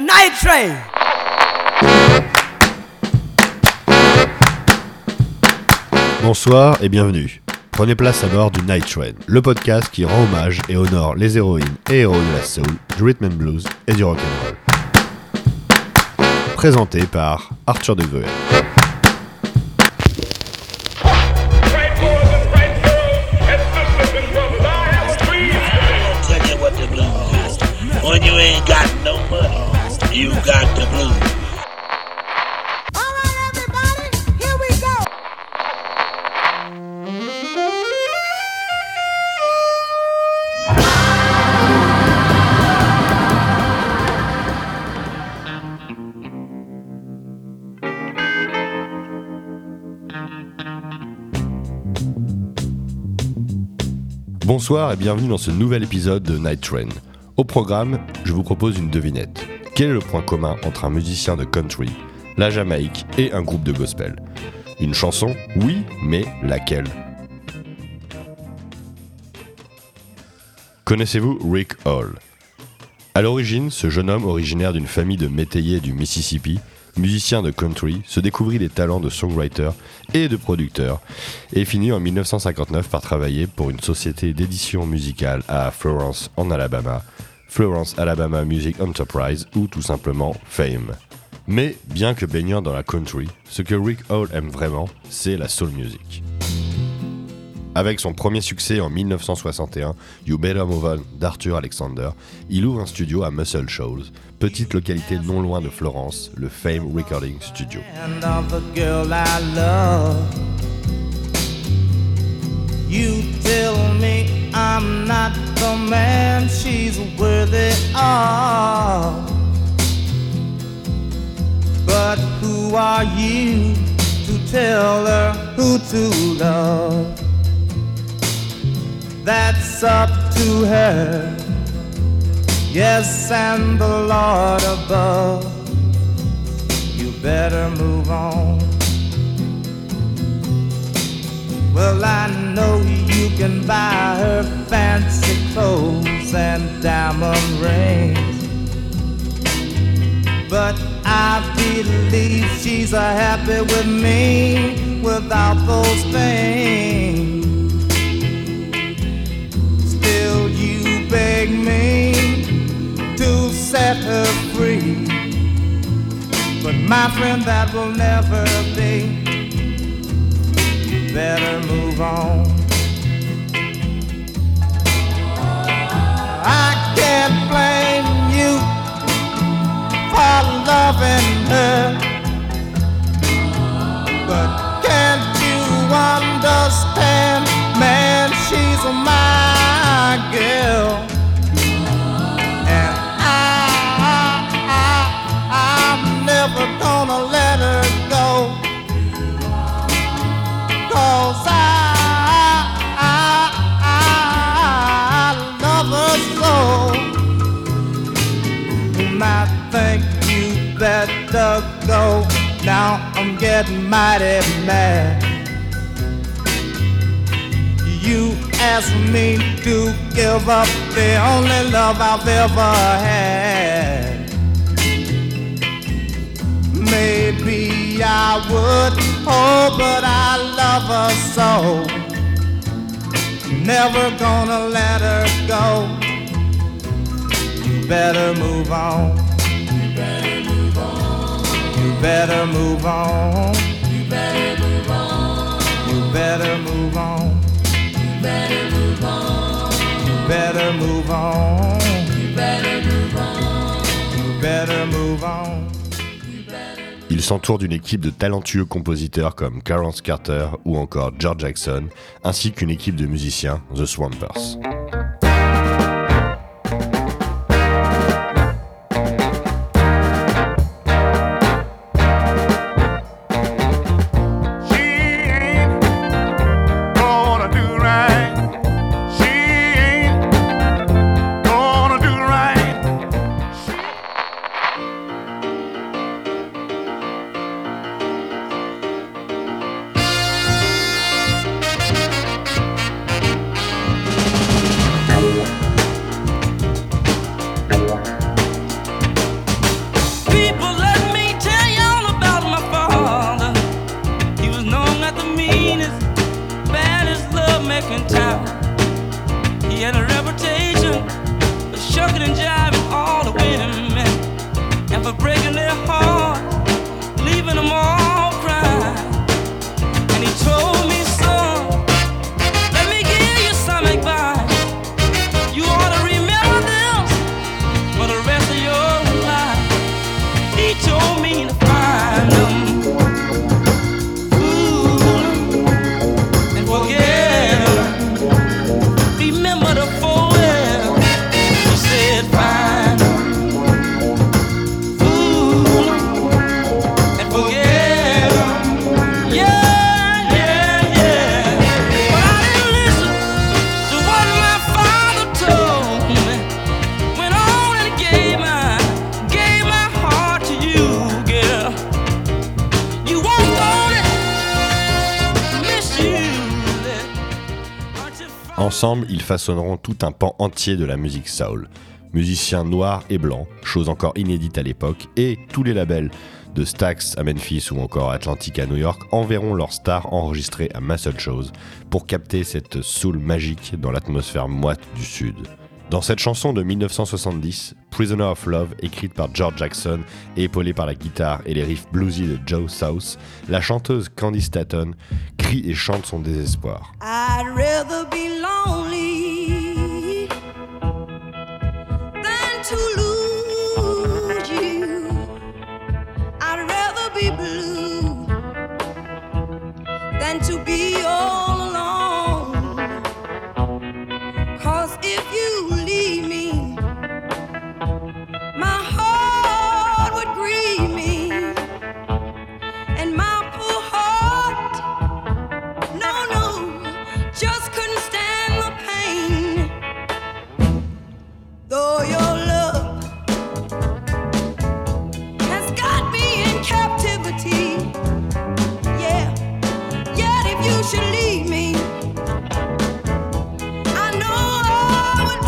Night Train. Bonsoir et bienvenue. Prenez place à bord du Night Train, le podcast qui rend hommage et honore les héroïnes et héros de la soul, du rhythm and blues et du rock'n'roll. Présenté par Arthur de Gruel. When you ain't got no money, you got the blues. All right, everybody, here we go. Bonsoir et bienvenue dans ce nouvel épisode de Night Train. Au programme, je vous propose une devinette. Quel est le point commun entre un musicien de country, la Jamaïque et un groupe de gospel ? Une chanson, oui, mais laquelle ? Connaissez-vous Rick Hall ? À l'origine, ce jeune homme originaire d'une famille de métayers du Mississippi, musicien de country, se découvrit des talents de songwriter et de producteur et finit en 1959 par travailler pour une société d'édition musicale à Florence, en Alabama, Florence Alabama Music Enterprise ou tout simplement Fame. Mais bien que baignant dans la country, ce que Rick Hall aime vraiment, c'est la soul music. Avec son premier succès en 1961, You Better Move On d'Arthur Alexander, il ouvre un studio à Muscle Shoals, petite localité non loin de Florence, le Fame Recording Studio. And of the girl I love, you tell me I'm not the man she's worthy of. But who are you to tell her who to love? That's up to her, yes, and the Lord above. You better move on. Well, I know you can buy her fancy clothes and diamond rings, but I believe she's happy with me without those things. Still you beg me to set her free, but my friend, that will never be. You better move on. I can't blame you for loving her, but can't you understand, man, she's my girl, and I'm never gonna let her go, 'cause I love her so. And I think you better go. Now I'm getting mighty mad. You asked me to give up the only love I've ever had. Maybe I would, oh, but I love her so. Never gonna let her go. You better move on. You better move on. You better move on. You better move on. You better move on. Better move on. You better move on. You better move on. You better move on. Il s'entoure d'une équipe de talentueux compositeurs comme Clarence Carter ou encore George Jackson, ainsi qu'une équipe de musiciens, The Swampers. Ensemble, ils façonneront tout un pan entier de la musique soul. Musiciens noirs et blancs, chose encore inédite à l'époque, et tous les labels, de Stax à Memphis ou encore Atlantic à New York, enverront leurs stars enregistrées à Muscle Shoals pour capter cette soul magique dans l'atmosphère moite du Sud. Dans cette chanson de 1970, Prisoner of Love, écrite par George Jackson et épaulée par la guitare et les riffs bluesy de Joe South, la chanteuse Candy Staton crie et chante son désespoir. I'd rather be lonely than to lose you. I'd rather be blue than to be all alone. 'Cause if you leave me, my heart would grieve me, and my poor heart, no, just couldn't stand the pain. Though your love has got me in captivity, yeah, yet if you should leave me, I know I would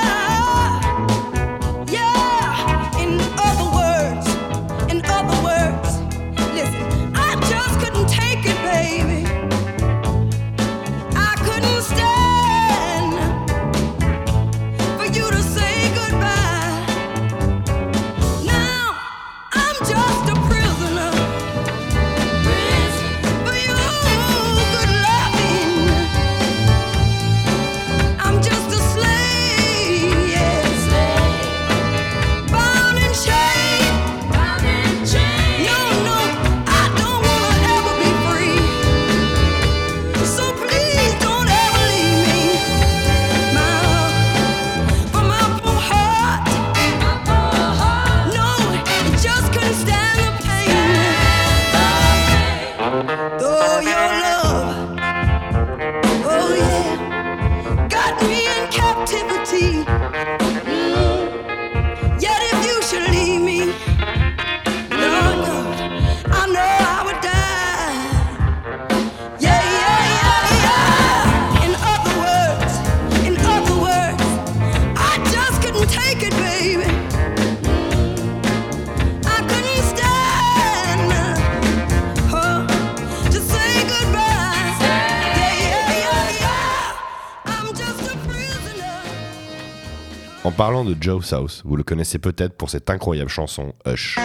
die. Yeah, in other words, listen, I just couldn't take it, baby. I couldn't stand for you to say goodbye. Now I'm just a prisoner for your good loving. I'm just a slave, yes, bound and chained. No, I don't wanna ever be free. So please don't ever leave me, for my poor heart. No, it just couldn't stand the pain. Though your love, oh yeah, got me in captivity. Yet if you should leave me, no, I know I would die. Yeah. In other words, I just couldn't take it, baby. I couldn't stand to say goodbye. Yeah. I'm just a prisoner. En parlant de Joe South, vous le connaissez peut-être pour cette incroyable chanson Hush.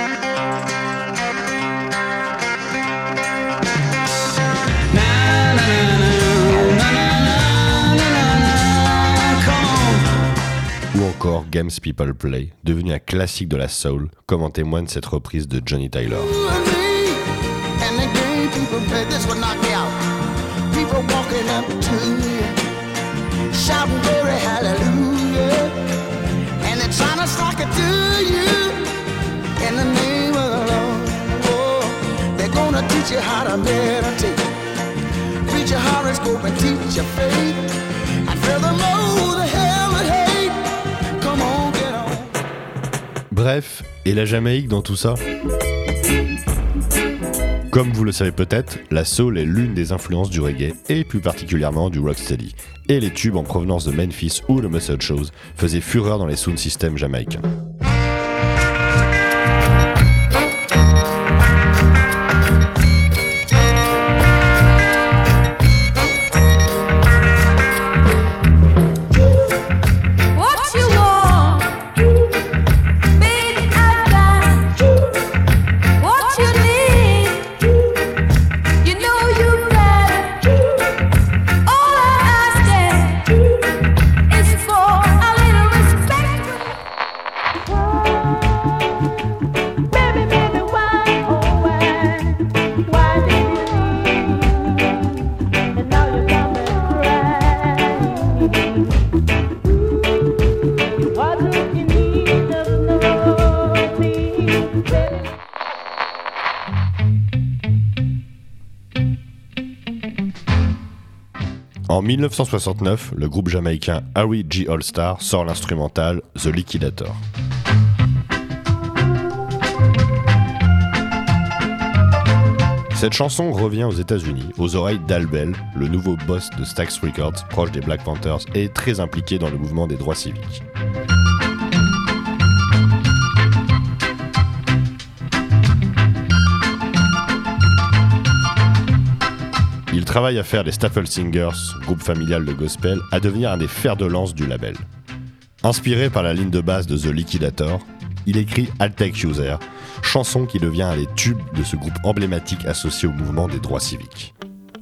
Ou encore Games People Play, devenu un classique de la soul, comme en témoigne cette reprise de Johnny Tyler. And the game people play, this will knock me out. People walking up to you, shouting glory, hallelujah. And they're trying to sock it to you in the name of the Lord. Oh, they're gonna teach you how to meditate, preach your horoscope and teach your faith. And furthermore, the hell and hate. Come on, get on. Bref, et la Jamaïque dans tout ça ? Comme vous le savez peut-être, la soul est l'une des influences du reggae et plus particulièrement du rocksteady. Et les tubes en provenance de Memphis ou de Muscle Shoals faisaient fureur dans les sound systems jamaïcains. What you want, baby, I got what you need. You know you got it. All I ask is for a little respect. Baby, why, oh why did you leave? And now you're coming crying. What do you need to know, please? En 1969, le groupe jamaïcain Harry G. All-Star sort l'instrumental The Liquidator. Cette chanson revient aux États-Unis, aux oreilles d'Al Bell, le nouveau boss de Stax Records, proche des Black Panthers et très impliqué dans le mouvement des droits civiques. Il travaille à faire des Staple Singers, groupe familial de gospel, à devenir un des fers de lance du label. Inspiré par la ligne de basse de The Liquidator, il écrit I'll Take You There, chanson qui devient un des tubes de ce groupe emblématique associé au mouvement des droits civiques.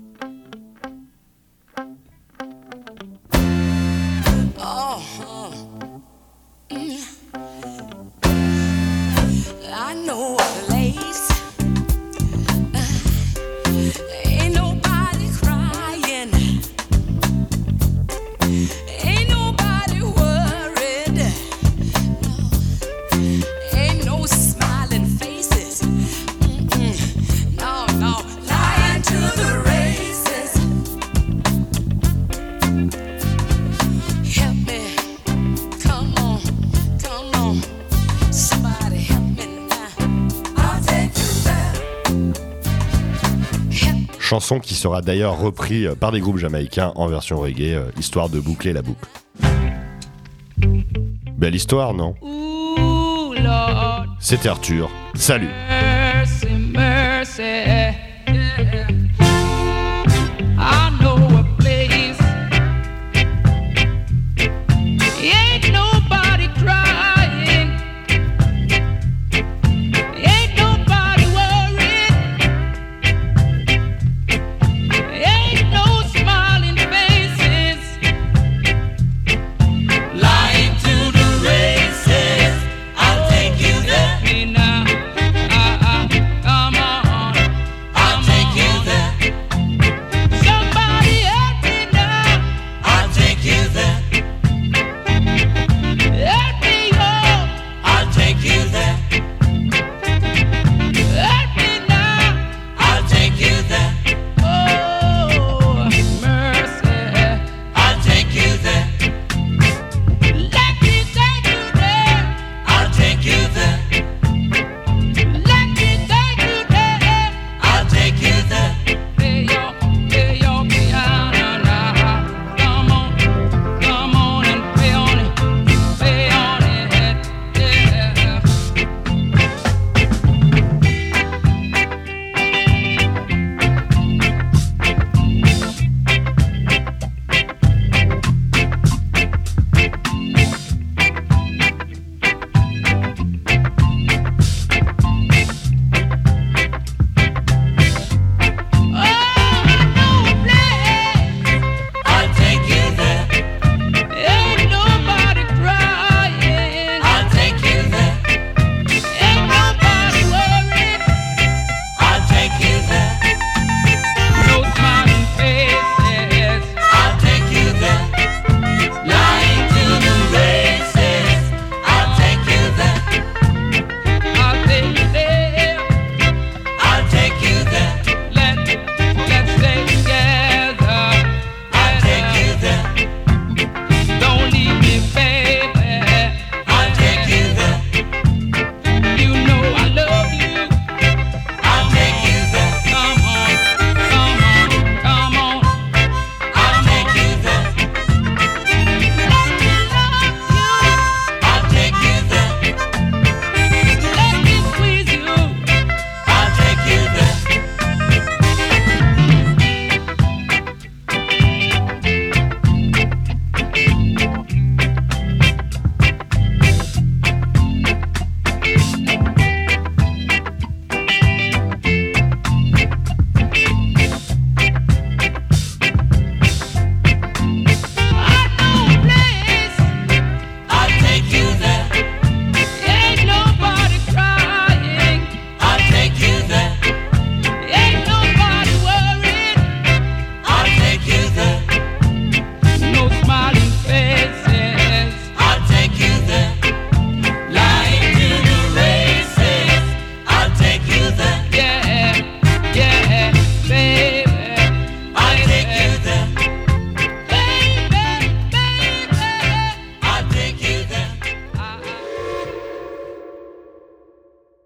Chanson qui sera d'ailleurs repris par des groupes jamaïcains en version reggae, histoire de boucler la boucle. Belle histoire, non ? C'était Arthur, salut ! Mercy, mercy.